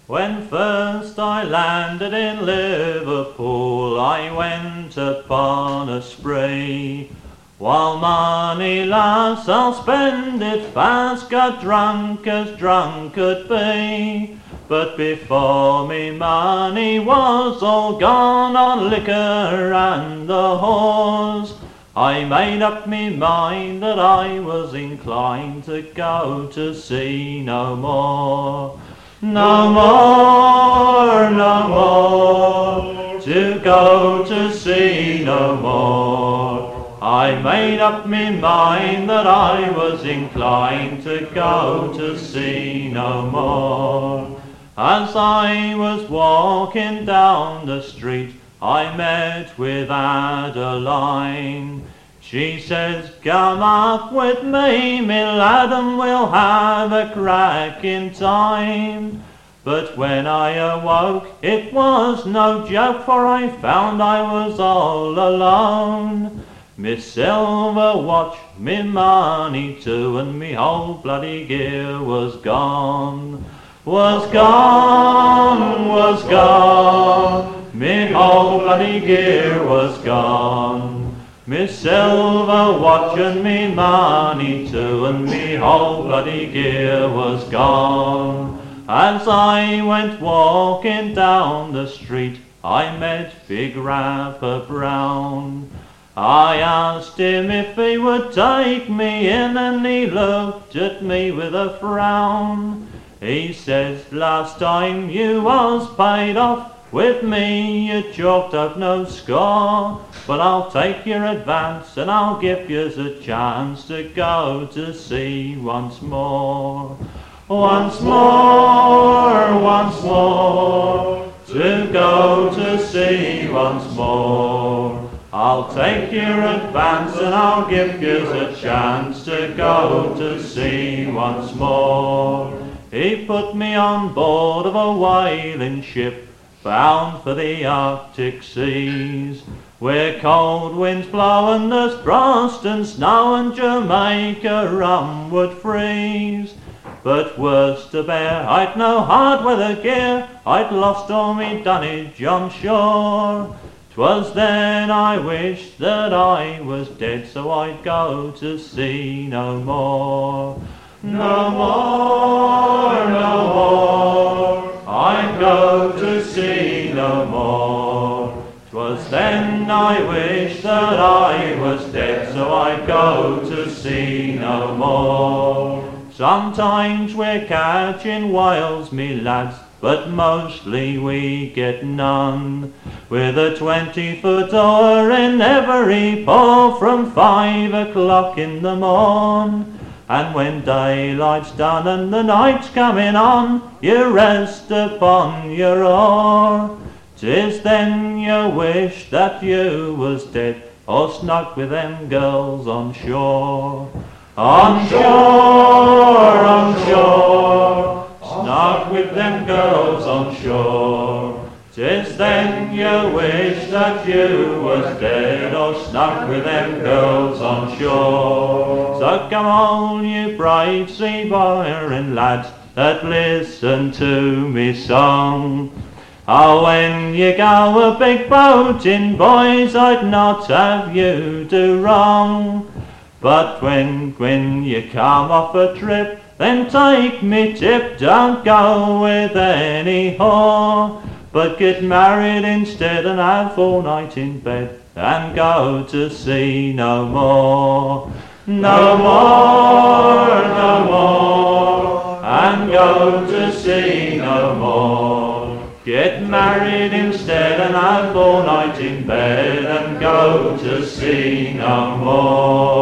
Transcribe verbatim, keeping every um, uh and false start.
When first I landed in Liverpool, I went upon a spree. While money lasts, I'll spend it fast, got drunk as drunk could be. But before me money was all gone on liquor and the whores, I made up me mind that I was inclined to go to sea no more. No more, no more, to go to sea no more. I made up me mind that I was inclined to go to sea no more. As I was walking down the street, I met with Adeline. She says, "Come up with me, me lad, and we'll have a cracking time." But when I awoke, it was no joke, for I found I was all alone. Me silver watch, me money too, and me whole bloody gear was gone. Was gone, was gone, me whole bloody gear was gone. Me silver watch and me money too, and me whole bloody gear was gone. As I went walking down the street, I met Big Rapper Brown. I asked him if he would take me in, and he looked at me with a frown. He says, "Last time you was paid off with me, you chalked up no score. But I'll take your advance, and I'll give yous a chance to go to sea once more. Once more, once more, to go to sea once more. I'll take your advance, and I'll give yous a chance to go to sea once more." He put me on board of a whaling ship, bound for the Arctic seas, where cold winds blow and there's frost and snow, and Jamaica rum would freeze. But worse to bear, I'd no hard weather gear, I'd lost all me dunnage on shore. 'Twas then I wished that I was dead, so I'd go to sea no more. No more, no more, I'd go to sea no more. 'Twas then I wished that I was dead, so I'd go to sea no more. Sometimes we're catching whales, me lads, but mostly we get none. With a twenty-foot oar in every paw from five o'clock in the morn. And when daylight's done and the night's coming on, you rest upon your oar. 'Tis then you wish that you was dead, or snug with them girls on shore. On shore, on shore, snug with them girls on shore. 'Tis then you wish that you was dead, or snug with them girls on shore. So come all you brave sea-boring lads that listen to me song. Oh, when you go a big boating, boys, I'd not have you do wrong. But when, when you come off a trip, then take me tip, don't go with any whore. But get married instead and have all night in bed, and go to sea no more. No more, no more, and go to sea no more. Get married instead and have all night in bed, and go to sea no more.